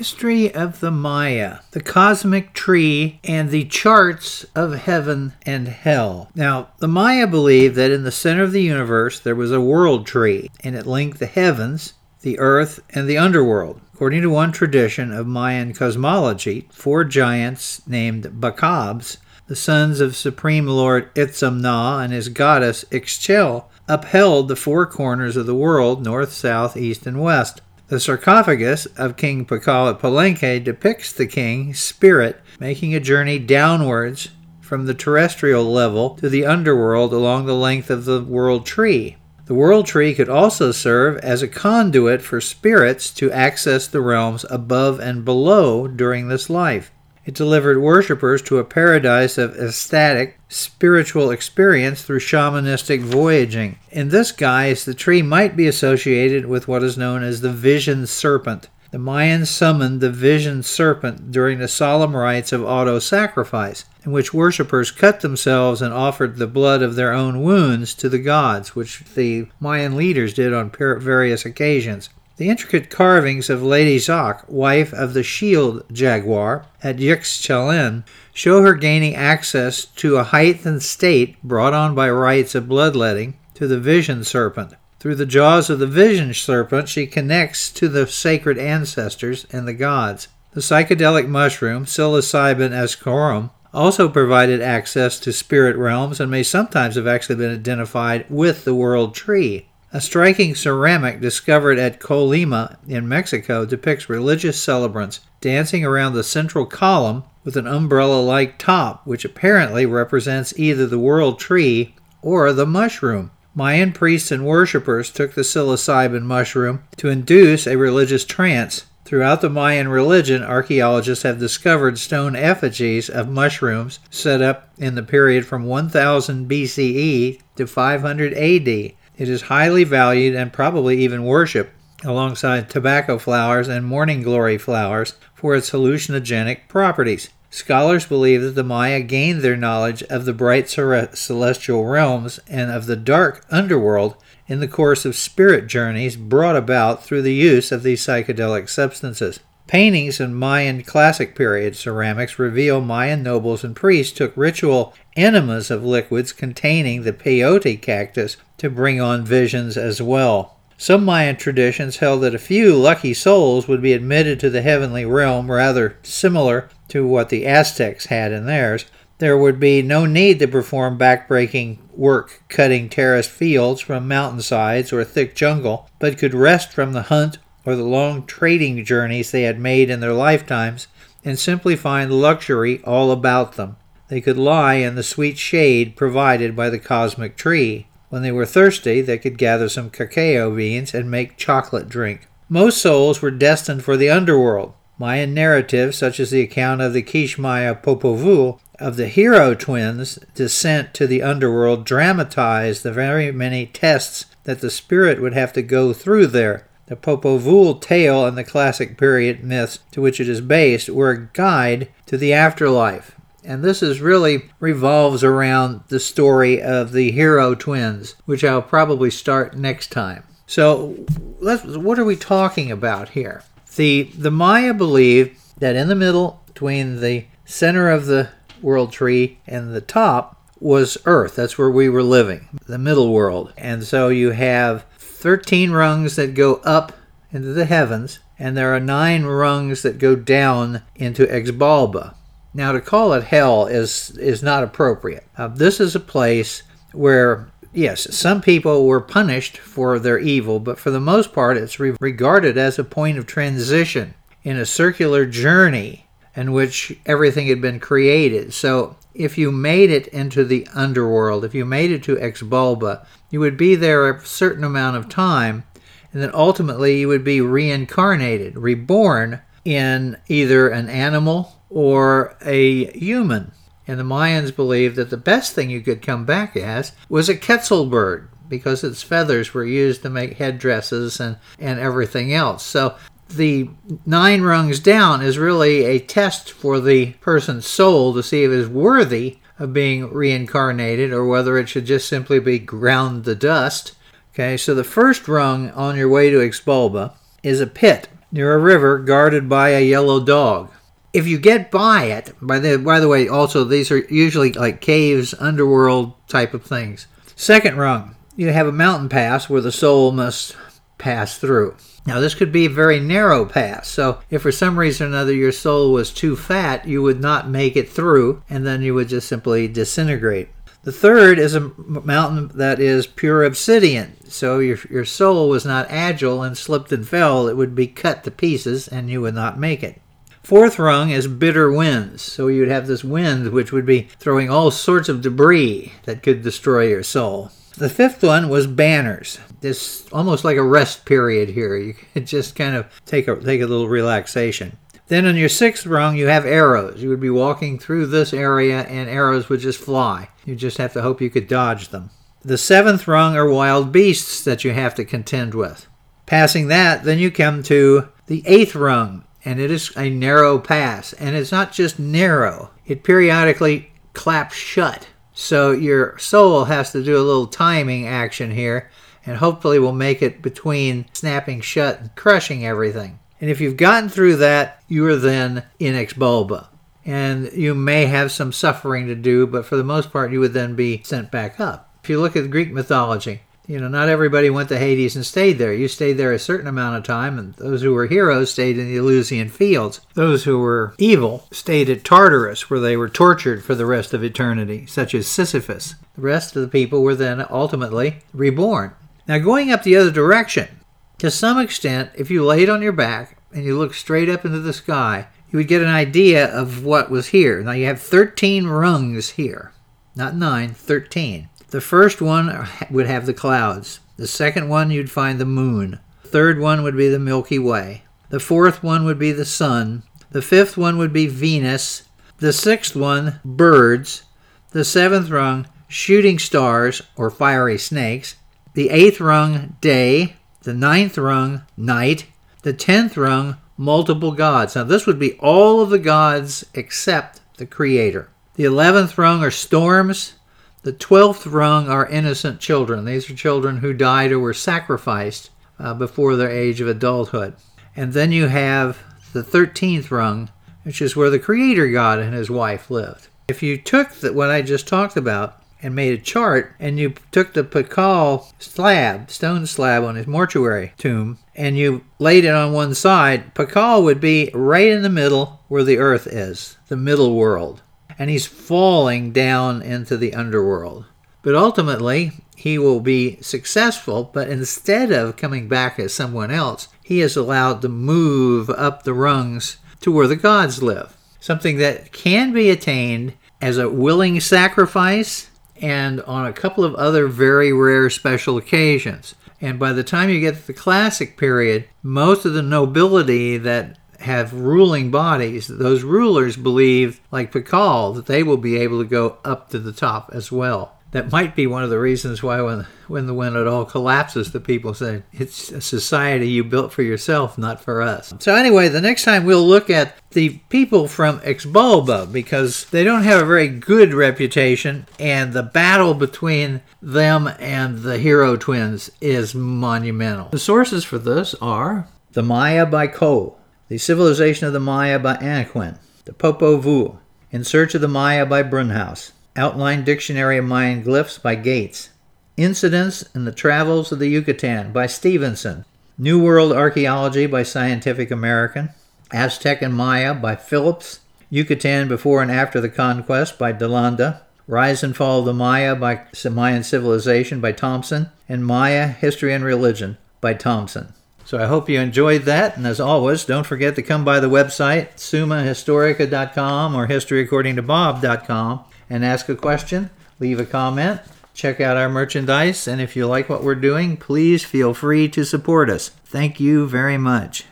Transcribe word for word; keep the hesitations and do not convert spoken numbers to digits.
History of the Maya, the cosmic tree, and the charts of heaven and hell. Now, the Maya believed that in the center of the universe there was a world tree, and it linked the heavens, the earth, and the underworld. According to one tradition of Mayan cosmology, four giants named Bacabs, the sons of Supreme Lord Itzamna and his goddess Ixchel, upheld the four corners of the world, north, south, east, and west. The sarcophagus of King Pakal at Palenque depicts the king, spirit, making a journey downwards from the terrestrial level to the underworld along the length of the world tree. The world tree could also serve as a conduit for spirits to access the realms above and below during this life. It delivered worshippers to a paradise of ecstatic, spiritual experience through shamanistic voyaging. In this guise, the tree might be associated with what is known as the vision serpent. The Mayans summoned the vision serpent during the solemn rites of auto-sacrifice, in which worshippers cut themselves and offered the blood of their own wounds to the gods, which the Mayan leaders did on various occasions. The intricate carvings of Lady Zak, wife of the shield jaguar at Yixchalen, show her gaining access to a heightened state brought on by rites of bloodletting to the vision serpent. Through the jaws of the vision serpent, she connects to the sacred ancestors and the gods. The psychedelic mushroom, psilocybin ascorum, also provided access to spirit realms and may sometimes have actually been identified with the world tree. A striking ceramic discovered at Colima in Mexico depicts religious celebrants dancing around the central column with an umbrella-like top, which apparently represents either the world tree or the mushroom. Mayan priests and worshippers took the psilocybin mushroom to induce a religious trance. Throughout the Mayan religion, archaeologists have discovered stone effigies of mushrooms set up in the period from one thousand B C E to five hundred A D. It is highly valued and probably even worshipped alongside tobacco flowers and morning glory flowers for its hallucinogenic properties. Scholars believe that the Maya gained their knowledge of the bright celestial realms and of the dark underworld in the course of spirit journeys brought about through the use of these psychedelic substances. Paintings in Mayan classic period ceramics reveal Mayan nobles and priests took ritual enemas of liquids containing the peyote cactus to bring on visions as well. Some Mayan traditions held that a few lucky souls would be admitted to the heavenly realm, rather similar to what the Aztecs had in theirs. There would be no need to perform backbreaking work cutting terraced fields from mountainsides or thick jungle, but could rest from the hunt or the long trading journeys they had made in their lifetimes and simply find luxury all about them. They could lie in the sweet shade provided by the cosmic tree. When they were thirsty, they could gather some cacao beans and make chocolate drink. Most souls were destined for the underworld. Mayan narratives, such as the account of the Kishmaya Popovul of the hero twins' descent to the underworld, dramatized the very many tests that the spirit would have to go through there. The Popovul tale and the classic period myths to which it is based were a guide to the afterlife. And this is really revolves around the story of the hero twins, which I'll probably start next time. So let's, what are we talking about here? The, the Maya believed that in the middle, between the center of the world tree and the top, was Earth. That's where we were living, the middle world. And so you have thirteen rungs that go up into the heavens, and there are nine rungs that go down into Exbalba. Now, to call it hell is is not appropriate. Uh, this is a place where, yes, some people were punished for their evil, but for the most part, it's re- regarded as a point of transition in a circular journey in which everything had been created. So if you made it into the underworld, if you made it to Exbalba, you would be there a certain amount of time, and then ultimately you would be reincarnated, reborn in either an animal or a human. And the Mayans believed that the best thing you could come back as was a quetzal bird, because its feathers were used to make headdresses and, and everything else. So the nine rungs down is really a test for the person's soul to see if it is worthy of being reincarnated or whether it should just simply be ground to dust. Okay, so the first rung on your way to Exbalba is a pit. near a river guarded by a yellow dog. If you get by it, by the, by the way, also these are usually like caves, underworld type of things. Second rung, you have a mountain pass where the soul must pass through. Now this could be a very narrow pass, so if for some reason or another your soul was too fat, you would not make it through, and then you would just simply disintegrate. The third is a mountain that is pure obsidian, so your, your soul was not agile and slipped and fell, it would be cut to pieces and you would not make it. Fourth rung is bitter winds, so you'd have this wind which would be throwing all sorts of debris that could destroy your soul. The fifth one was banners. This almost like a rest period here. You could just kind of take a, take a little relaxation. Then on your sixth rung, you have arrows. You would be walking through this area and arrows would just fly. You just have to hope you could dodge them. The seventh rung are wild beasts that you have to contend with. Passing that, then you come to the eighth rung, and it is a narrow pass. And it's not just narrow. It periodically claps shut. So your soul has to do a little timing action here, and hopefully will make it between snapping shut and crushing everything. And if you've gotten through that, you are then in Ex Bulba. And you may have some suffering to do, but for the most part, you would then be sent back up. If you look at Greek mythology, you know, not everybody went to Hades and stayed there. You stayed there a certain amount of time, and those who were heroes stayed in the Elysian fields. Those who were evil stayed at Tartarus, where they were tortured for the rest of eternity, such as Sisyphus. The rest of the people were then ultimately reborn. Now, going up the other direction, to some extent, if you laid on your back and you looked straight up into the sky, you would get an idea of what was here. Now, you have thirteen rungs here. Not nine, thirteen. The first one would have the clouds. The second one, you'd find the moon. The third one would be the Milky Way. The fourth one would be the sun. The fifth one would be Venus. The sixth one, birds. The seventh rung, shooting stars or fiery snakes. The eighth rung, day. The ninth rung, night. The tenth rung, multiple gods. Now this would be all of the gods except the Creator. The eleventh rung are storms. The twelfth rung are innocent children. These are children who died or were sacrificed uh, before their age of adulthood. And then you have the thirteenth rung, which is where the Creator God and his wife lived. If you took the, what I just talked about and made a chart, and you took the Pakal slab, stone slab on his mortuary tomb, and you laid it on one side, Pakal would be right in the middle where the earth is, the middle world. And he's falling down into the underworld. But ultimately, he will be successful, but instead of coming back as someone else, he is allowed to move up the rungs to where the gods live. Something that can be attained as a willing sacrifice and on a couple of other very rare special occasions. And by the time you get to the classic period, most of the nobility that have ruling bodies, those rulers believe, like Pakal, that they will be able to go up to the top as well. That might be one of the reasons why when, when, the, when it all collapses, the people say, it's a society you built for yourself, not for us. So anyway, the next time we'll look at the people from Ex Bulba, because they don't have a very good reputation, and the battle between them and the hero twins is monumental. The sources for this are The Maya by Ko, The Civilization of the Maya by Anaquin, The Popol Vuh, In Search of the Maya by Brunhaus, Outline Dictionary of Mayan Glyphs by Gates, Incidents in the Travels of the Yucatan by Stevenson, New World Archaeology by Scientific American, Aztec and Maya by Phillips, Yucatan Before and After the Conquest by DeLanda, Rise and Fall of the Maya by Mayan Civilization by Thompson, and Maya, History and Religion by Thompson. So I hope you enjoyed that, and as always, don't forget to come by the website, summa historica dot com or history according to bob dot com, and ask a question, leave a comment, check out our merchandise, and if you like what we're doing, please feel free to support us. Thank you very much.